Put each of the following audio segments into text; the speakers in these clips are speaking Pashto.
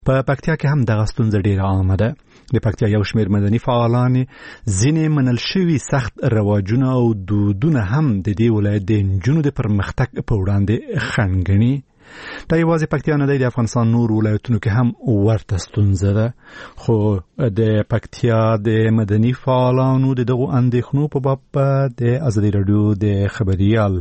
په پکتیا کې هم دغه ستونزه ډېره عامه ده. د پکتیا یو شمېر مدني فعالان ځینې منل شوي سخت رواجونه او دودونه هم د دې ولایت د نجونو د پرمختګ په وړاندې خنډ ګڼي. دا یوازې پکتیا نه دی، د افغانستان نور ولایتونو کې هم ورته ستونزه ده. خو د پکتیا د مدني فعالانو د دغو اندېښنو په باب د ازادي راډیو د خبریال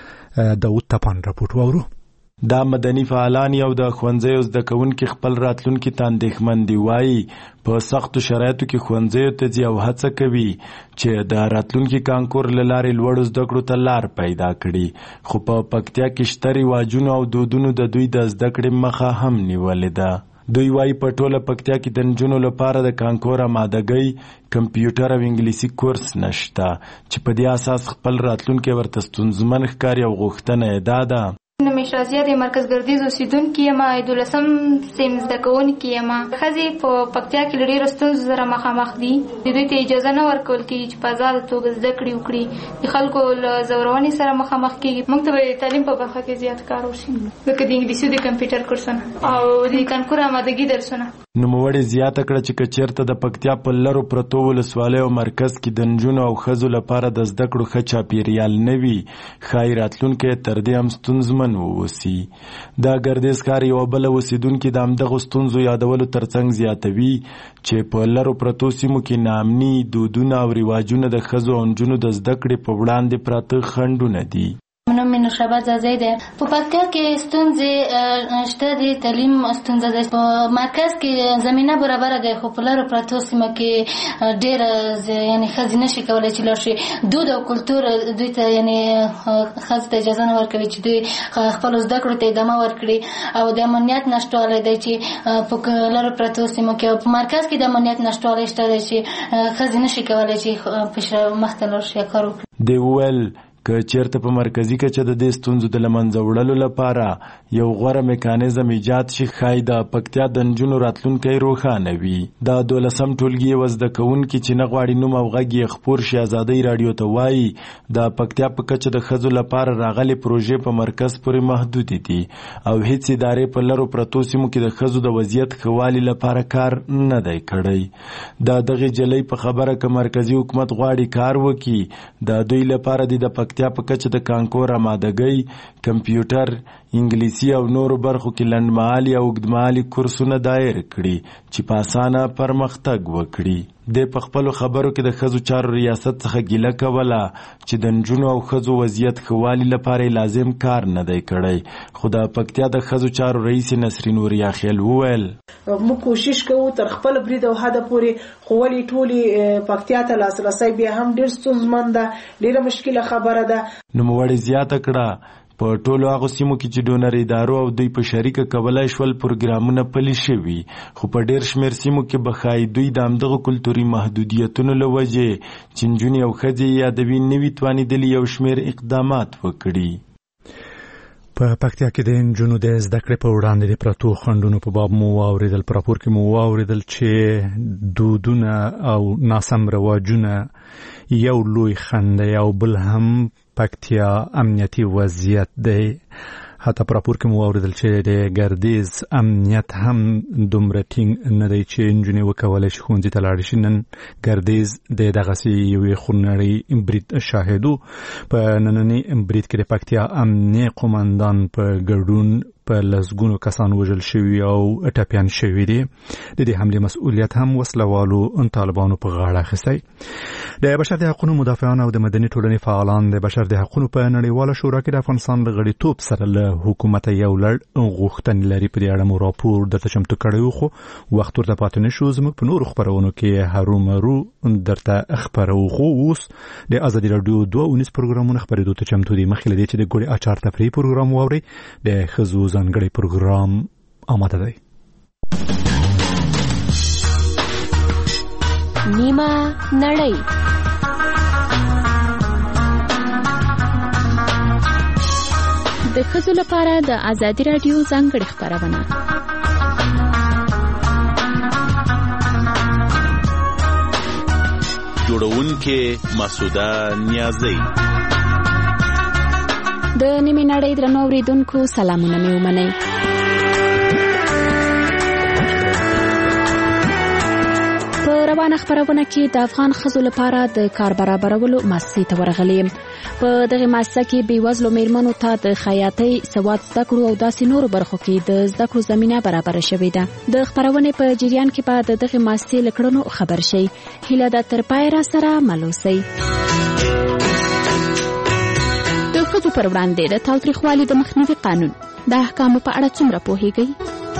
داود تپان راپورټ واورو. دا مدني فعالان یو د ښوونځیو زده کوونکي خپل راتلونکي ته اندېښمن دي. وایي په سختو شرایطو کې ښوونځیو ته ځي او هڅه کوي چې د راتلونکي کانکور له لارې لوړو زده کړو ته لار پیدا کړي. خو په پکتیا کې شته رواجونو او دودونو د دوی د زده کړې مخه هم نیولې ده. دوی وایي په ټوله پکتیا کې د نجونو لپاره د کانکور آمادګۍ، کمپیوټر او انګلیسي کورس نشته چې په دې اساس خپل راتلونکی ورته ستونزمن ښکاري او غوښتنه یې دا ده. نمیش رازیه د مرکز ګردیز اوسیدونکې یم، 12 سیم زده کوونکې یم. ښځې په پکتیا کې له ډېرو ستونزو سره مخامخ دي. دوی ته اجازه نه ورکول کېږي چې په ازاده توګه زده کړې وکړي. د خلکو له ځورونې سره مخامخ کېږي. موږ ته به د تعلیم په برخه کې زیات کار وشي، لکه د انګلیسي د کمپیوټر کورسونه او د کانکور آمادګي درسونه. نوموړې زیاته کړه چې که چېرته د پکتیا په لرو پرتو ولسوالیو مرکز کې د نجونو او ښځو لپاره د زده کړو ښه چاپېریال نه وي، ښایي راتلونکی تر دې هم ستونزمن ووسي. د ګردیز ښار یوه بله اوسیدونکې د همدغو ستونزو یادولو ترڅنګ زیاتوي چې په لرو پرتو سیمو کې ناامني، دودونه او رواجونه د ښځو او نجونو د زده کړې په وړاندې پراته خنډونه دي. نوم مې نوشابه زازی ده. په پکتیا کې ستونزې شته دي، تعلیم ستونزه ده. په مرکز کې زمینه برابره ده، خو په لرو پرتو سیمه کې ډېر یعنی ښځې نشي کولی چې لاړ شي. دود او کلتور دوی ته یعنی ښځو ته اجازه نه ورکوي چې دوی خپلو زده کړو ته ادامه ورکړي، او د امنیت نشتوالی دی چې په لرو پرتو سیمو کې او په مرکز کې د امنیت نشتوالی شته دی چې ښځې نشي کولی چې مخته لاړ شي کار وکړي. دی وویل که چېرته په مرکزي کچه د دې ستونزو د له منځه وړلو لپاره یو غوره میکانیزم ایجاد شي، ښایي د پکتیا د نجونو راتلونکی روښانه وي. د 12 ټولګي یوه زده کوونکي چې نه غواړي نوم او غږ یې خپور شي ازادۍ راډیو ته وایي د پکتیا په کچه د ښځو لپاره راغلې پروژې په مرکز پورې محدودې دي او هیڅ ادارې په لرو پرتو سیمو کې د ښځو د وضعیت ښه والي لپاره کار نه دی کړی. د دغې جلۍ په خبره که مرکزي حکومت غواړي کار وکړي، د دوی لپاره د پکتیا په کچه د کانکور آمادګۍ، کمپیوټر، انګلیسي او نورو برخو کې لنډمهالي او اوږدمهالي کورسونه دایر کړي چې په اسانه پرمختګ وکړي. د په خپلو خبرو کې د ښځو چارو ریاست څخه ګیله کوله چې د نجونو او ښځو وضعیت ښه والي لپاره لازم کار نه دی کړی. خو د پکتیا د ښځو چارو رئیس نسرین وریاخیل وویل موږ کوشش کوو تر خپل برید او حده پورې، خو ولې ټولې پکتیا ته لاسرسی بیا هم ډېر ستونزمن ده، ډېره مشکله خبره ده. نوموړې زیاته کړه په ټولو هغو سیمو کې چې ډونر ادارو او دوی په شریکه کولای شول پروګرامونه پلي شوي، خو په ډېر شمېر سیمو کې به ښایي دوی د همدغو کلتوري محدودیتونو له وجې چې نجونې او ښځې یادوي نه وي توانېدلي یو شمېر اقدامات وکړي. په پکتیا کې د نجونو د زده کړې په وړاندې د پرتو خنډونو په باب مو واورېدل. په راپور کې مو واورېدل چې دودونه او ناسم رواجونه یو لوی خنډ دی او بل هم پکتیا امنیتي وضعیت دی. حتی په راپور کې مو واورېدل چې د ګردیز امنیت هم دومره ټینګ نه دی چې نجونې وکولی شي ښوونځي ته لاړې شي. نن ګردیز د دغسې یوې خونړۍ برید شاهدو. په ننني برید کې د پکتیا امنیه قومندان په ګډون په لسګونو کسان وژل شوي او ټپیان شوي دي. د دې حملې مسؤلیت هم وسلوالو طالبانو په غاړه اخیستی. د بشر د حقونو مدافعان او د مدني ټولنې فعالان د بشر د حقونو په نړیواله شورا کې د افغانستان له غړیتوب سره له حکومته یو لړ غوښتنې لري. په دې اړه مو راپور درته چمتو کړی و، خو وخت ورته پاتې نه شو. زموږ په نورو خپرونو کې هرومرو درته خپرو. خو اوس د ازادي راډیو 2 اونیز پروګرامونه خپرېدو ته چمتو دي. مخکې له دې چې د ګوړې اچار تفریحي پروګرام واورئ، د ښځو ځانګړی پروګرام آماده دی. نیمه نړۍ د ښځو لپاره د ازادي راډیو ځانګړې خپرونه. جوړونکې مسعوده نیازی. د نیمه نړۍ درنو اوریدونکو سلامونه مې ومنئ. روانه خبرونه کې د افغان ښځو لپاره د کار برابرولو مؤسسې ته ورغلیم. په دغه مؤسسه کې بېوزلو میرمنو ته د خیاطۍ، سواد زده کړو او داسې نورو برخو کې د زده کړو زمینه برابره شوې ده. د خبرونې په جریان کې به د دغه مؤسسې له کړنو خبر شئ. هیله ده تر پایه راسره مل اوسئ. د ښځو پر وړاندې د تاوتریخوالي د مخنیوي قانون د احکامو په اړه څومره پوهیږئ؟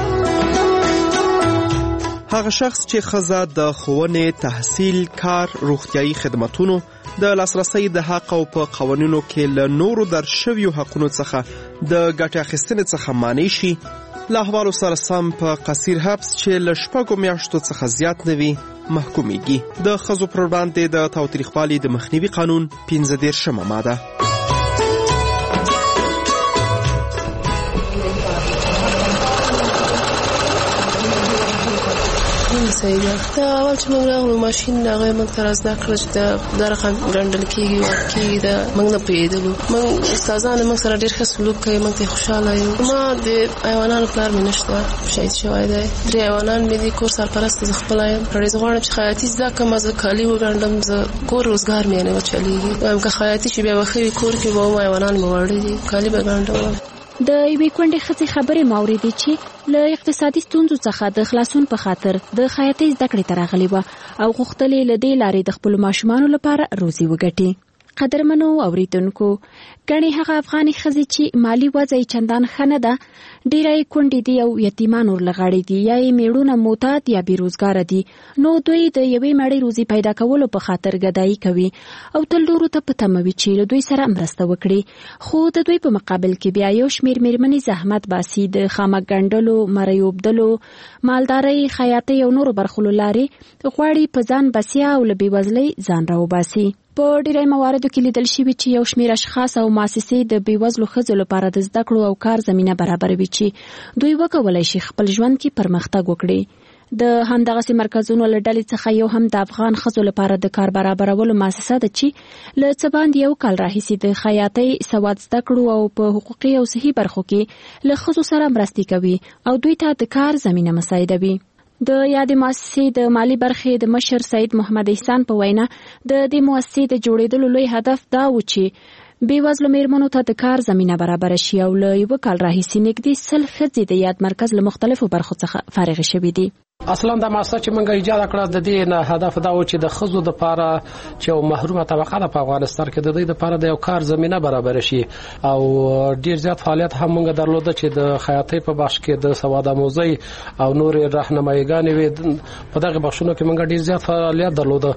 هغه شخص چې ښځه د ښوونې، تحصیل، کار، روغتیايي خدماتونو د لاسرسي د حق او په قوانینو کې له نورو درشویو حقونو څخه د ګټې اخیستنې څخه مانع شي، له احوالو سره سم په قصیر حبس چې له 6 میاشتو څخه زیات نه وي محکومیږي. د ښځو پر وړاندې د تاوتریخوالي د مخنیوي قانون 15 ماده. صحیح ده. اول چې موږ راغلو ماشین هغه موږ ته زده کړل چې دا رقم ګڼل کېږي واقعي ده. موږ نه پوهېدلو. موږ استادان موږ سره ډېر ښه سلوک کوي. موږ ته خوشحاله یو. ما د حیوانانو پلار مې نشته، شهید شوی دی. 3 حیوانان مې دي. کور سرپرست زه خپله یم. زه غواړم چې خیاطي زده کړم. زه کالي وګنډم. زه کور روزګار مې نه وچلېږي. وایم که خیاطي چې بیا به ښه وي کور کې به وم حیوانان مې واړه دي کالي به ګنډم. د یوې کونډې ښځې خبرې ما اورېدې چې له اقتصادي ستونزو څخه د خلاصون په خاطر د خیاطۍ زده کړې ته راغلې وه او غوښتل یې له دې لارې د خپلو ماشومانو لپاره روزي وګټي. قدرمنو اوریدونکو، ګڼې هغه افغاني ښځې چې مالي وضع یې چندان ښه نه ده، ډېره یې کونډې دي او یتیمان ورلغړې دي، یا یې میړونه معتاد یا بېروزګاره دي. نو دوی د یوې مړۍ روزي پیدا کولو په خاطر ګدایي کوي او تل نورو ته په تمه وي چې له دوی سره مرسته وکړي. خو د دوی په مقابل کې بیا یو شمېر میرمنې زحمت باسي، د خامک ګنډلو، مرۍ اوبدلو، مالدارۍ، خیاطۍ او نورو برخو له لارې غواړي په ځان بسیا او له بېوزلۍ ځان راوباسي. په ډیری مواردو کې لیدل شوي چې یو شمېر اشخاص او مؤسسې د بېوزلو ښځو لپاره د زده کړو او کار زمینه برابروي چې دوی وکولای شي خپل ژوند کې پرمختګ وکړي. د همدغسې مرکزونو له ډلې څخه یو هم د افغان ښځو لپاره د کار برابرولو مؤسسه ده چې له څه باندې 1 کال راهیسې د خیاطۍ، سواد زده کړو او په حقوقي او صحي برخو کې له ښځو سره مرستې کوي او دوی ته د کار زمینه مساعدوي. د یادې مؤسسې د مالی برخې د مشر سید محمد احسان په وینا د دې مؤسسې د جوړېدلو لوی هدف دا و چې بېوزلو میرمنو ته د کار زمینه برابره شي او له 1 کال راهیسې نږدې 100 ښځې د یاد مرکز له مختلفو برخو څخه فارغې شوې دي. اصلا د مؤسسه چې موږ ایجاد کړه د دې نه هدف دا و چې د ښځو لپاره چې یو محرومه طبقه ده په افغانستان کې د دې لپاره د یو کار زمینه برابر شي او ډیر زیات فعالیت هم موږ درلوده چې د خیاطۍ په بخش کې د سواد آموزۍ او نور راهنمایګانې وي. په دغه بخشونو کې موږ ډیر زیات فعالیت درلوده.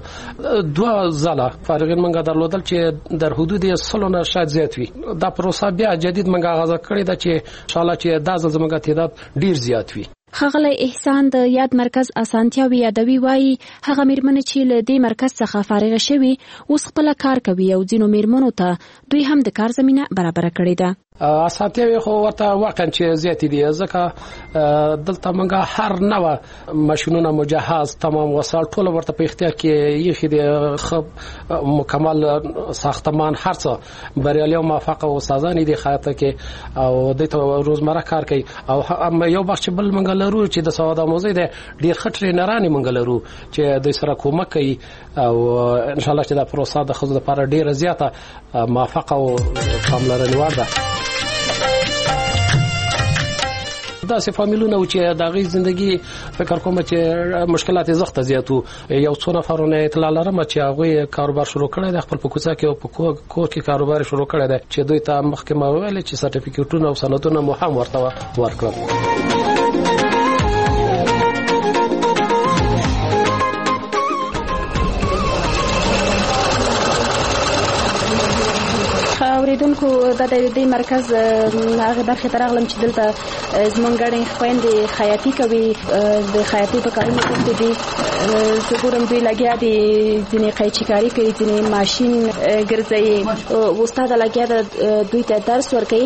2 ځله فارغین موږ درلودل چې در حدود 100 نه شاید زیات وي. دا پروسه بیا جدید موږ آغاز کړې ده چې ان شاء الله چې دا زموږ تعداد ډیر زیات وي. ښاغلی احسان د یاد مرکز اسانتیاوي یادوي، وایي هغه میرمنې چې له دې مرکز څخه فارغه شوي اوس خپله کار کوي او ځینو میرمنو ته دوی هم د کار زمینه برابره کړې ده. اسانتیاوي خو ورته واقعا چې زیاتې دي ځکه دلته موږ هر نوع ماشینونه مجهز تمام وسایل ټول ورته په اختیار کې یخي د مکمل ساختمان هر څه بریالي او موفق استادان دي خاطر کې او د روزمره کار کوي او یو بخش بل موږ لرو چې د سواد آموزۍ د ډیر خطرې نرانې موږ لرو چې د سره کومک کوي او ان شاء الله چې دا پروسه د خود لپاره ډیره زیاته موفق او پاملرنې وړ ده. دا سه فامیلونه چې د غي ژوندۍ فکر کوم چې مشکلات زغته زیاتو یو څو نفرونه اطلاع لرم چې هغه کاروبار شروع کړی د خپل په کوڅه کې او په کور کې کاروبار شروع کړی دی چې دوی ته مخکې ما ویل چې سرټیفیکټونه او سندونه مو هم ورته ورکړل. اوریدونکو د دې مرکز هغه برخه ترغلم چې دلته زمونږ غړي خويندې خیاطي کوي د خیاطي په کارونو کې دي څګورم دوی لګیا دي ځینې قیچکاری کوي ځینې ماشين ګرځي او استاد لګیا دوی ته درس ورکوي.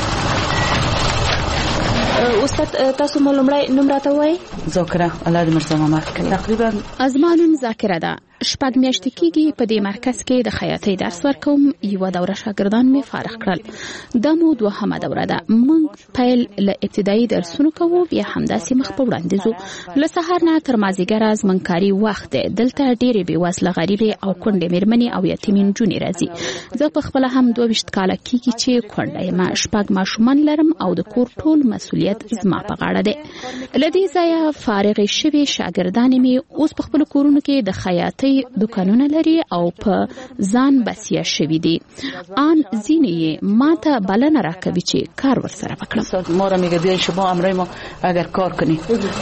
استاد تاسو مو لومړی نوم راته وایي؟ ذاکره الله دې مرسته ماما تقریبا ازمانم ذاکره ده. شپږ میاشتې کېږي په دې مرکز کې د خیاطۍ درس ورکوم. یوه دوره شاګردان مې فارغ کړل. دا مو دوهمه دوره ده. موږ پیل له ابتدایي درسونو کوو، بیا همداسې مخ په وړاندې ځو. له سهار نه تر مازدیګره زموږ کاري وخت دی. دلته ډېرې بېوزله غریبې او کونډې مېرمنې او یتیمې نجونې راځي. زه پخپله هم 22 کاله کېږي چې کونډه یم. 6 ماشومان لرم او د کور ټول مسؤلیت زما په غاړه دی. له دې ځایه فارغې شوې شاګردانې مې اوس په خپلو کورونو کې د خیاطۍ دوکانونه لري او په ځان بسیا شوي دي. آن ځینې یې ماته بلنه راکوي چې کار ورسره وکړم. ما را میگه بیاین شما همراه ما اگر کار کنید.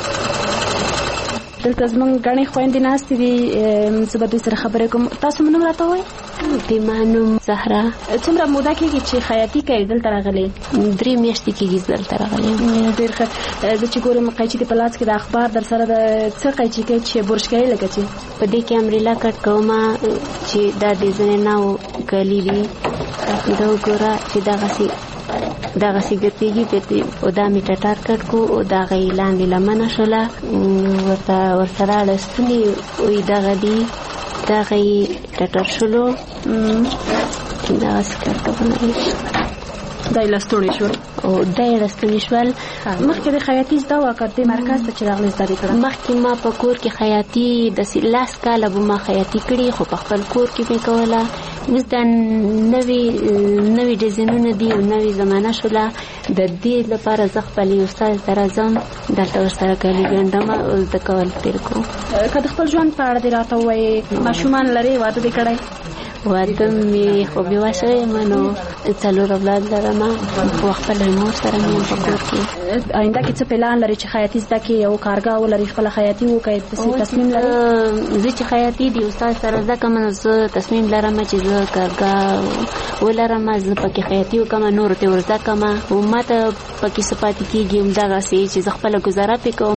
دلته زموږ ګڼې خویندې ناستې دي، زه به دوی سره خبرې کوم. تاسو نوم راته وایئ؟ زما نوم زهره. څومره موده کېږي چې خیاطي کوئ دلته راغلې؟ 3 میاشتې کېږي دلته راغلې. ډېر ښه. زه چې ګورم قیچي دې په لاس کې د اخبار در سره د څه قیچي کوئ چې برش کوئ لکه چې؟ په دې کې امریلا کټ کوم چې دا د زنانو کالي دي. دا وګوره چې دغه سیګرتېږي پته او دا می ټټار کټ کو او دا غي لاندې لمنه شوله ورسره لستنی وې دغه دی دا غي ټټر شلو دا سکرت کوي دای لستونی شو او دای لستونی شول. مخکې د خیاطي زده وکړ د مرکز ته چې راغلی زده کړم. مخکې ما په کور کې خیاطي د 10 کاله به ما خیاطي کړې، خو په خپل کور کې مې کوله. اوس د نوې ډیزاینونه دي او نوې زمانه شوله. د دې لپاره زه خپل استاد ته راځم، دلته ورسره کالي ګنډم او زده کول پیل کوم. که د خپل ژوند په اړه دې راته ووایې، ماشومان لرې، واده دې کړی؟ واده مې خو بېوه شوی یم، نو 4 اولاد لرم او خپل مور سره مې په کور کې. آینده کې څه پلان لري چې خیاطي زده کړې او کارګاه ولري، خپله خیاطي وکړې؟ تصمیم لري؟ زه چې خیاطي د استاد سره زده کوم، نو زه تصمیم لرم چې زه کارګاه ولرم، زه پکې خیاطي وکړم، نورو ته ور زده کړم او ما ته پکې څه پاتې کېږي همدغسې چې زه خپله ګزاره پرې کوم.